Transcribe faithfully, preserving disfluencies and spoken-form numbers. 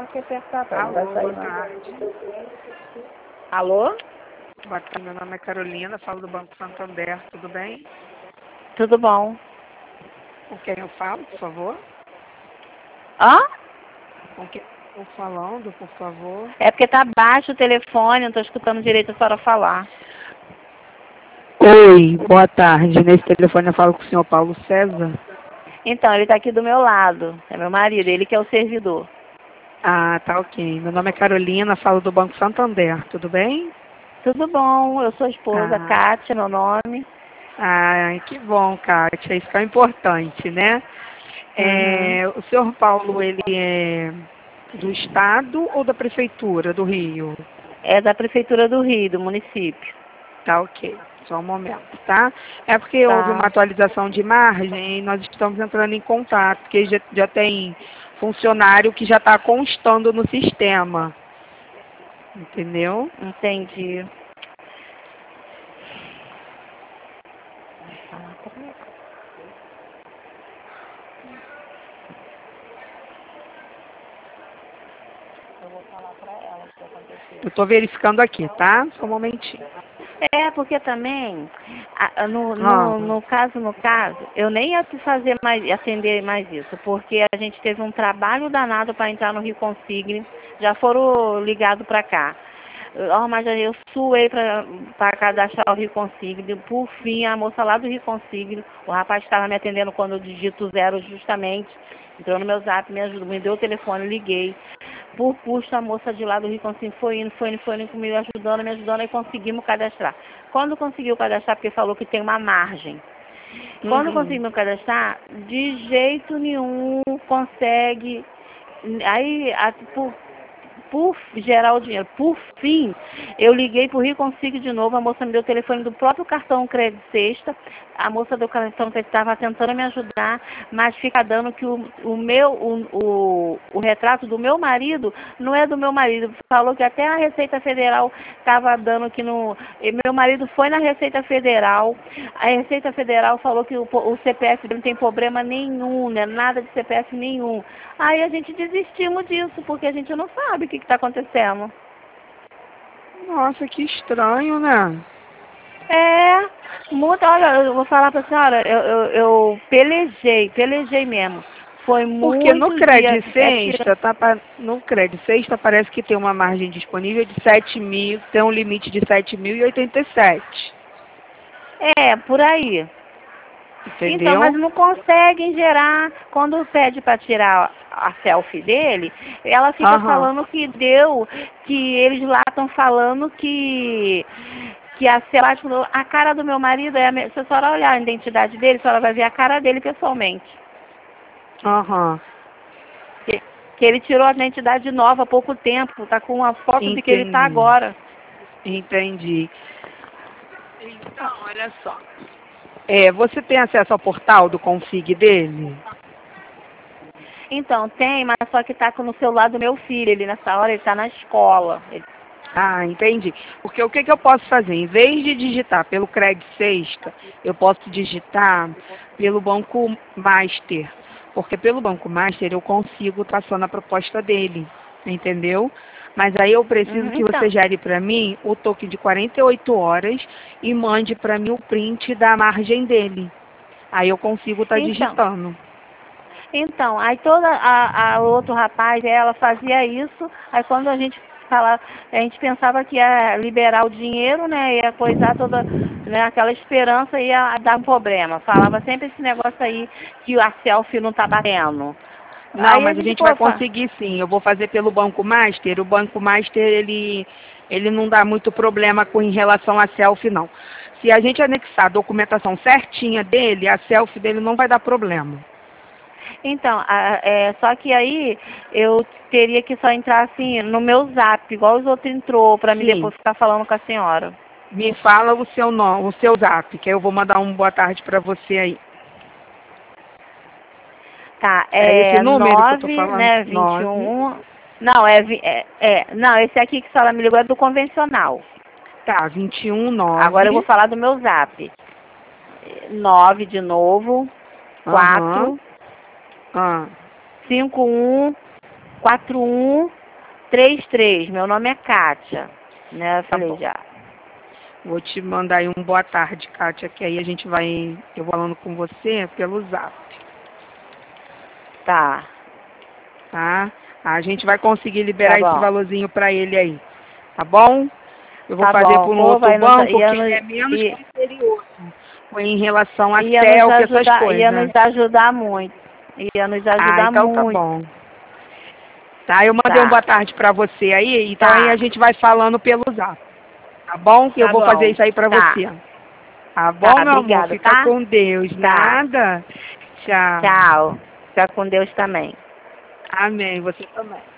que apertar, tá? Não Alô, vai sair boa não. tarde. Alô? Boa tarde, meu nome é Carolina, falo do Banco Santander, tudo bem? Tudo bom? Com quem eu falo, por favor? Hã? Com quem eu estou falando, por favor? É porque tá baixo o telefone, não tô escutando direito a senhora falar. Oi, boa tarde. Nesse telefone eu falo com o senhor Paulo César. Então, ele tá aqui do meu lado. É meu marido, ele que é o servidor. Ah, tá ok. Meu nome é Carolina, falo do Banco Santander, tudo bem? Tudo bom, eu sou a esposa, Ah, Kátia, meu nome. ai, que bom, Kátia, isso que é importante, né? Uhum. É, o senhor Paulo, ele é do Estado ou da Prefeitura do Rio? É da Prefeitura do Rio, do município. Tá ok, só um momento, tá? É porque houve uma Tá. atualização de margem e nós estamos entrando em contato, porque já, já tem funcionário que já está constando no sistema, entendeu? Entendi. Eu vou falar pra ela o que aconteceu. Eu estou verificando aqui, tá? Só um momentinho. É, porque também, a- a- no, Ah, no, no caso, no caso, eu nem ia te fazer mais, atender mais isso, porque a gente teve um trabalho danado para entrar no Rio Consigne, já foram ligados para cá. Ó, mas eu suei para cadastrar o Rio Consigne, por fim, a moça lá do Rio Consigne, o rapaz estava me atendendo quando eu digito zero justamente, entrou no meu zap, me ajudou, me deu o telefone, liguei. Por custo, a moça de lá do Rio Consigne foi indo, foi indo, foi indo comigo, ajudando, me ajudando, e conseguimos cadastrar. Quando conseguiu cadastrar, porque falou que tem uma margem. Quando uhum. conseguimos cadastrar, de jeito nenhum consegue. Aí, a, por, por gerar o dinheiro, por fim, eu liguei para o Rio Consigo de novo, a moça me deu o telefone do próprio cartão Crédito Sexta, a moça do cartão Crédito estava tentando me ajudar, mas fica dando que o, o meu, o, o, o retrato do meu marido não é do meu marido, falou que até a Receita Federal estava dando que no... Meu marido foi na Receita Federal, a Receita Federal falou que o, o C P F não tem problema nenhum, né? Nada de C P F nenhum. Aí a gente desistimos disso, porque a gente não sabe o que está acontecendo. Nossa, que estranho, né? É, muito, olha, eu vou falar para a senhora, eu, eu, eu pelejei, pelejei mesmo. Foi Porque no muitos dias, Cred é, tira, Sexta, tá, pa- no Cred Sexta parece que tem uma margem disponível de sete mil, tem um limite de sete mil e oitenta e sete, é, por aí. Então, mas entendeu? não conseguem gerar, quando pede para tirar a selfie dele, ela fica Aham. falando que deu, que eles lá estão falando que, que a selfie, a cara do meu marido, é a, me- se a senhora olhar a identidade dele, a senhora vai ver a cara dele pessoalmente. Aham. Que, que ele tirou a identidade nova há pouco tempo, tá com uma foto de que ele está Entendi. agora. Entendi. Então, olha só. É, você tem acesso ao portal do config dele? Então, tem, mas só que tá com no celular do meu filho, ele nessa hora ele está na escola. Ele, Ah, entendi. Porque o que, que eu posso fazer? Em vez de digitar pelo Cred Sexta, eu posso digitar pelo Banco Master. Porque pelo Banco Master eu consigo traçando a proposta dele, entendeu? Mas aí eu preciso uhum, que você então, gere para mim o token de quarenta e oito horas e mande para mim o print da margem dele. Aí eu consigo estar então, digitando. Então, aí toda a, a outro rapaz, ela fazia isso, aí quando a gente fala, a gente pensava que ia liberar o dinheiro, né, ia coisar toda, né, aquela esperança ia dar um problema. Falava sempre esse negócio aí que a selfie não tá batendo. Não, Aí a mas a gente, gente vai pô, fa- conseguir sim. Eu vou fazer pelo Banco Master. O Banco Master, ele, ele não dá muito problema com em relação à selfie, não. Se a gente anexar a documentação certinha dele, a selfie dele não vai dar problema. então, a- é, só que aí eu teria que só entrar assim no meu zap, igual os outros entrou, pra mim Sim, depois ficar falando com a senhora. me fala o seu nome, o seu zap, que aí eu vou mandar um boa tarde para você aí. Tá, É esse é número que eu tô nove, falando? né, vinte e Nove. um. Não, é, vi- é, é, não, esse aqui que a senhora me ligou é do convencional. Tá, vinte e um, Agora eu vou nove. falar do meu zap. Nove de novo, Aham. quatro, Ah, cinco um, quatro um três três. Meu nome é Kátia. Né? Eu falei bom. já. Vou te mandar aí um boa tarde, Kátia, que aí a gente vai, eu vou falando com você pelo zap. Tá. Tá? A gente vai conseguir liberar Tá esse bom. valorzinho para ele aí. Tá bom? Eu vou Tá fazer bom. por um Pô, outro vai nos, banco ia que nos, é menos ia, criterioso. Em relação a ia nos selfie, essas ajudar, ia coisas. nos ajudar muito. Ia nos Ah, ajudar então tá muito. bom. Tá, eu mandei um boa Tá. tarde para você aí, então Tá. aí a gente vai falando pelo zap. Tá bom? Que eu Tá vou fazer bom. isso aí para Tá. você. Tá bom, Tá, meu amor? obrigada, Fica tá? com Deus. Tá. Nada. Tchau. Tchau. Fica com Deus também. Amém. Você também.